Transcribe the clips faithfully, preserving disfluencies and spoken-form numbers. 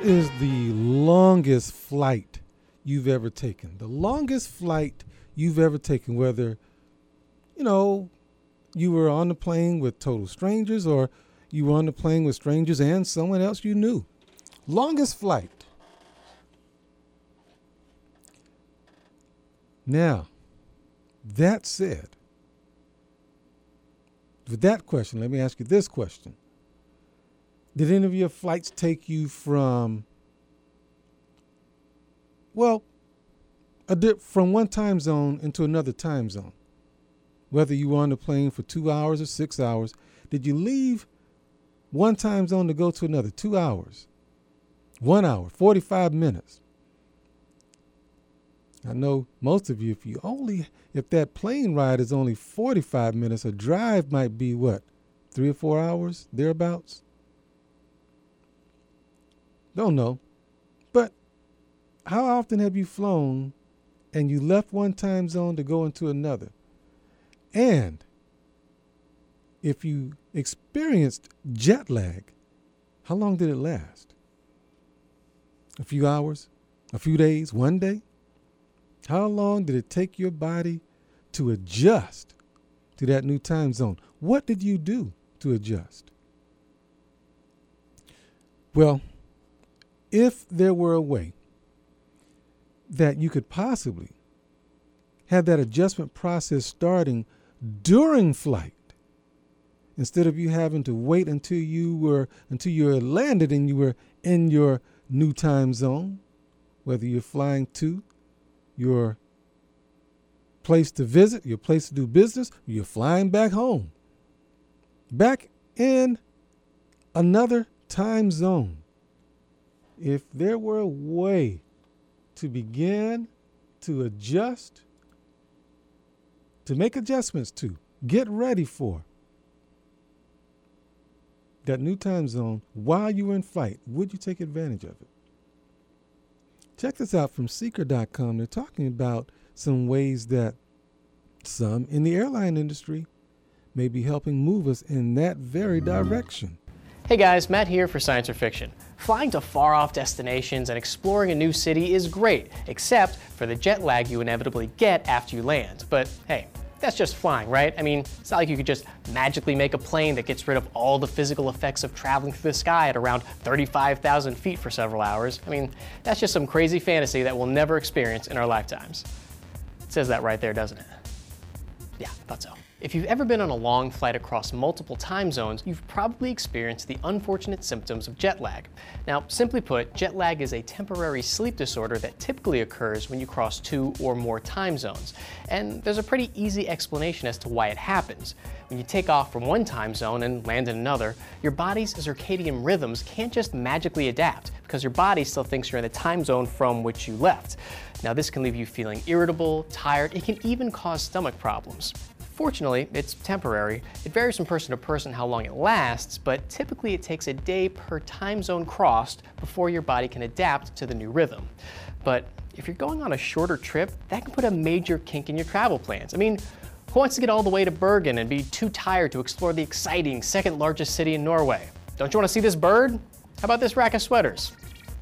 is the longest flight you've ever taken? The longest flight you've ever taken, whether, you know, you were on the plane with total strangers or you were on the plane with strangers and someone else you knew. Longest flight. Now, that said, with that question, let me ask you this question. Did any of your flights take you from, well, a dip from one time zone into another time zone? Whether you were on the plane for two hours or six hours, did you leave one time zone to go to another? Two hours, one hour, forty-five minutes. I know most of you, if you only, if that plane ride is only forty-five minutes, a drive might be what, three or four hours, thereabouts? Don't know. But how often have you flown and you left one time zone to go into another? And if you experienced jet lag, how long did it last? A few hours? A few days? One day? How long did it take your body to adjust to that new time zone? What did you do to adjust? Well, if there were a way that you could possibly have that adjustment process starting during flight, instead of you having to wait until you were until you were landed and you were in your new time zone, whether you're flying to your place to visit, your place to do business, or you're flying back home, back in another time zone. If there were a way to begin to adjust, to make adjustments to, get ready for that new time zone while you were in flight, would you take advantage of it? Check this out from Seeker dot com. They're talking about some ways that some in the airline industry may be helping move us in that very direction. Hey guys, Matt here for Science or Fiction. Flying to far-off destinations and exploring a new city is great, except for the jet lag you inevitably get after you land. But hey, that's just flying, right? I mean, it's not like you could just magically make a plane that gets rid of all the physical effects of traveling through the sky at around thirty-five thousand feet for several hours. I mean, that's just some crazy fantasy that we'll never experience in our lifetimes. It says that right there, doesn't it? Yeah, thought so. If you've ever been on a long flight across multiple time zones, you've probably experienced the unfortunate symptoms of jet lag. Now, simply put, jet lag is a temporary sleep disorder that typically occurs when you cross two or more time zones. And there's a pretty easy explanation as to why it happens. When you take off from one time zone and land in another, your body's circadian rhythms can't just magically adapt because your body still thinks you're in the time zone from which you left. Now, this can leave you feeling irritable, tired. It can even cause stomach problems. Fortunately, it's temporary. It varies from person to person how long it lasts, but typically it takes a day per time zone crossed before your body can adapt to the new rhythm. But if you're going on a shorter trip, that can put a major kink in your travel plans. I mean, who wants to get all the way to Bergen and be too tired to explore the exciting second largest city in Norway? Don't you want to see this bird? How about this rack of sweaters?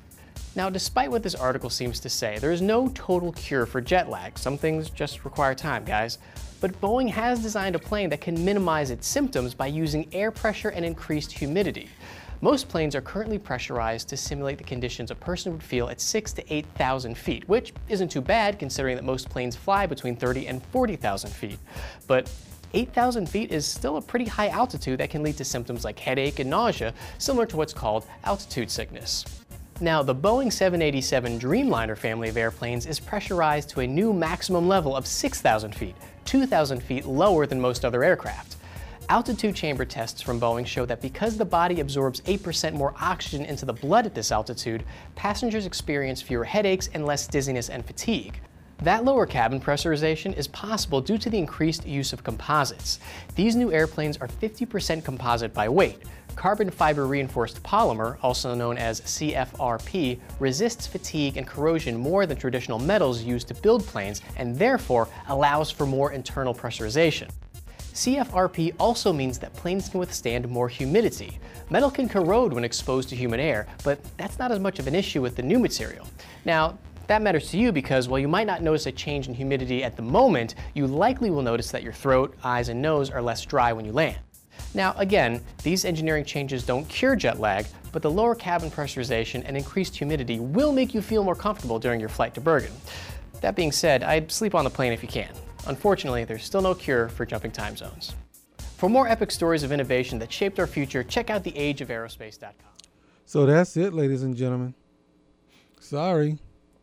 Now, despite what this article seems to say, there is no total cure for jet lag. Some things just require time, guys. But Boeing has designed a plane that can minimize its symptoms by using air pressure and increased humidity. Most planes are currently pressurized to simulate the conditions a person would feel at six to eight thousand feet, which isn't too bad considering that most planes fly between thirty and forty thousand feet. But eight thousand feet is still a pretty high altitude that can lead to symptoms like headache and nausea, similar to what's called altitude sickness. Now, the Boeing seven eighty-seven Dreamliner family of airplanes is pressurized to a new maximum level of six thousand feet, two thousand feet lower than most other aircraft. Altitude chamber tests from Boeing show that because the body absorbs eight percent more oxygen into the blood at this altitude, passengers experience fewer headaches and less dizziness and fatigue. That lower cabin pressurization is possible due to the increased use of composites. These new airplanes are fifty percent composite by weight. Carbon fiber reinforced polymer, also known as C F R P, resists fatigue and corrosion more than traditional metals used to build planes and therefore allows for more internal pressurization. C F R P also means that planes can withstand more humidity. Metal can corrode when exposed to humid air, but that's not as much of an issue with the new material. Now, that matters to you because while you might not notice a change in humidity at the moment, you likely will notice that your throat, eyes, and nose are less dry when you land. Now, again, these engineering changes don't cure jet lag, but the lower cabin pressurization and increased humidity will make you feel more comfortable during your flight to Bergen. That being said, I'd sleep on the plane if you can. Unfortunately, there's still no cure for jumping time zones. For more epic stories of innovation that shaped our future, check out the age of aerospace dot com. So that's it, ladies and gentlemen. Sorry.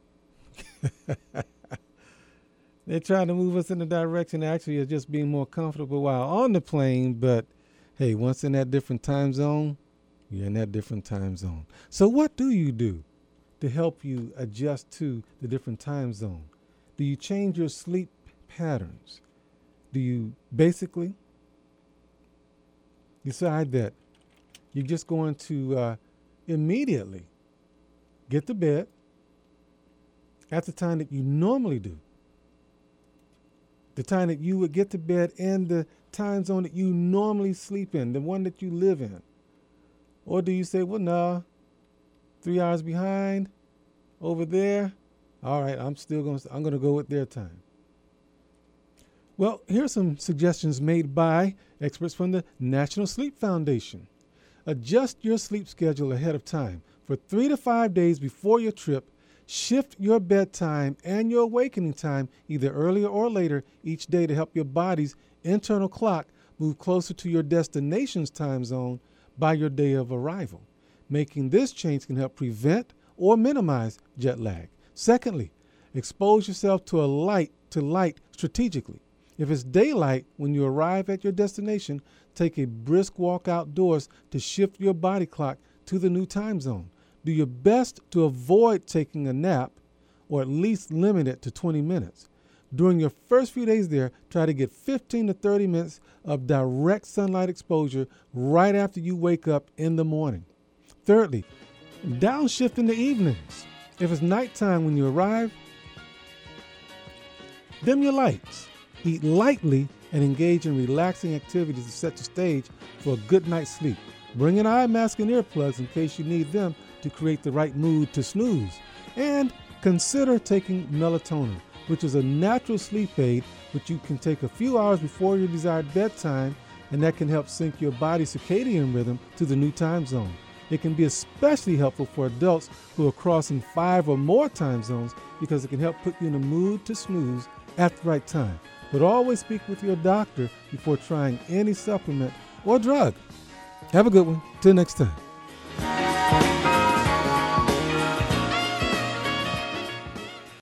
They're trying to move us in the direction actually of just being more comfortable while on the plane, but hey, once in that different time zone, you're in that different time zone. So what do you do to help you adjust to the different time zone? Do you change your sleep patterns? Do you basically decide that you're just going to uh, immediately get to bed at the time that you normally do? The time that you would get to bed in the time zone that you normally sleep in, the one that you live in? Or do you say, well, no, three hours behind over there? All right, I'm still going to, I'm going to go with their time. Well, here are some suggestions made by experts from the National Sleep Foundation. Adjust your sleep schedule ahead of time. For three to five days before your trip, shift your bedtime and your awakening time either earlier or later each day to help your body's internal clock move closer to your destination's time zone by your day of arrival. Making this change can help prevent or minimize jet lag. Secondly, expose yourself to a light to light strategically. If it's daylight when you arrive at your destination, take a brisk walk outdoors to shift your body clock to the new time zone. Do your best to avoid taking a nap, or at least limit it to twenty minutes. During your first few days there, try to get fifteen to thirty minutes of direct sunlight exposure right after you wake up in the morning. Thirdly, downshift in the evenings. If it's nighttime when you arrive, dim your lights, eat lightly, and engage in relaxing activities to set the stage for a good night's sleep. Bring an eye mask and earplugs in case you need them to create the right mood to snooze. And consider taking melatonin, which is a natural sleep aid which you can take a few hours before your desired bedtime, and that can help sync your body's circadian rhythm to the new time zone. It can be especially helpful for adults who are crossing five or more time zones because it can help put you in a mood to snooze at the right time. But always speak with your doctor before trying any supplement or drug. Have a good one. Till next time.